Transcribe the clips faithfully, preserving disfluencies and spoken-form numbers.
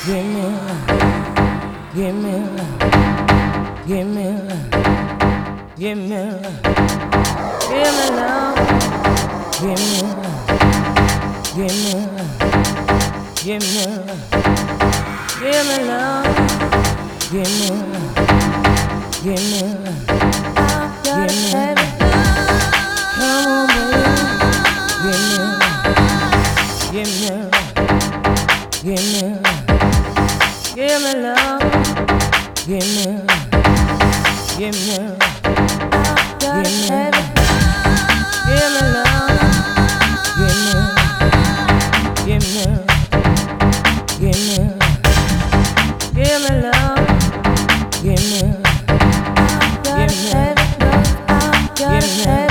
Give me love, give me love, give me love, give me love, give me love, give me love, give me love, give me love, give me love, give me love, give me love, give me love. Come on, baby, give me love, give me love, give me love. Give me love, give me love, give me love, give me love, give me love, give me love, give me love, give me love, give me love, give me love, give me love, give me love.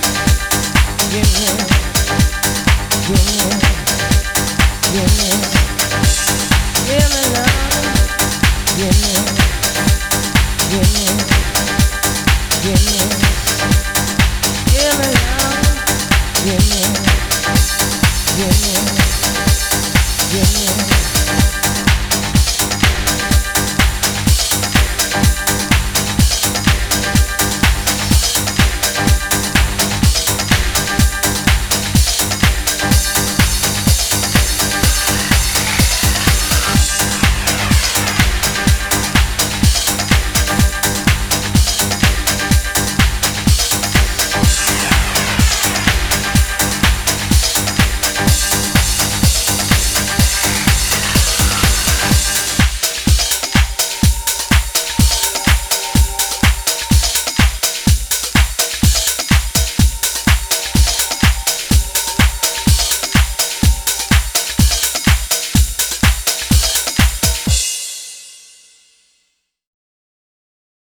Yeah.